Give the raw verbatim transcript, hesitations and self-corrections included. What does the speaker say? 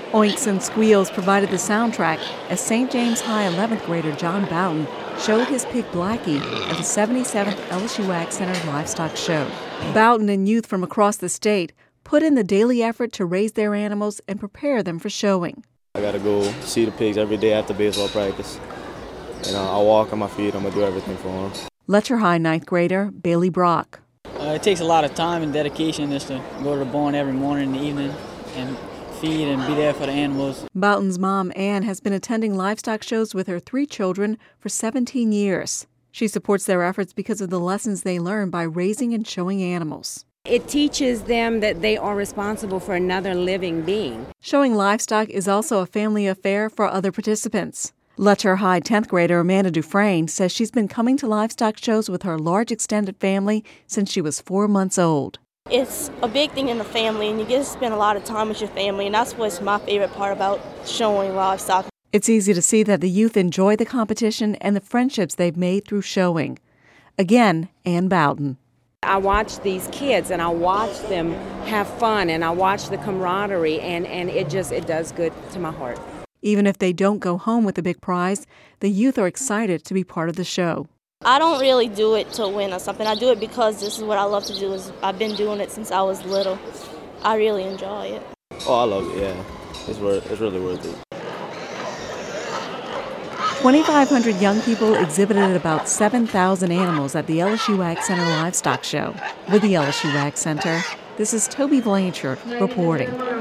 Oinks and Squeals provided the soundtrack as Saint James High eleventh grader John Boughton showed his pig Blackie at the seventy-seventh L S U Ag Center Livestock Show. Boughton and youth from across the state put in the daily effort to raise their animals and prepare them for showing. I gotta go see the pigs every day after baseball practice. You know, I walk them, I feed them, I do everything for them. Letcher High ninth grader Bailey Brock. Uh, it takes a lot of time and dedication just to go to the barn every morning and evening and feed and be there for the animals. Boughton's mom, Ann, has been attending livestock shows with her three children for seventeen years. She supports their efforts because of the lessons they learn by raising and showing animals. It teaches them that they are responsible for another living being. Showing livestock is also a family affair for other participants. Letcher High tenth grader Amanda Dufresne says she's been coming to livestock shows with her large extended family since she was four months old. It's a big thing in the family, and you get to spend a lot of time with your family, and that's what's my favorite part about showing livestock. It's easy to see that the youth enjoy the competition and the friendships they've made through showing. Again, Ann Boughton. I watch these kids and I watch them have fun and I watch the camaraderie, and, and it just it does good to my heart. Even if they don't go home with a big prize, the youth are excited to be part of the show. I don't really do it to win or something. I do it because this is what I love to do. Is I've been doing it since I was little. I really enjoy it. Oh, I love it, yeah. It's worth, it's really worth it. twenty-five hundred young people exhibited about seven thousand animals at the L S U Ag Center Livestock Show. With the L S U Ag Center, this is Toby Blanchard reporting.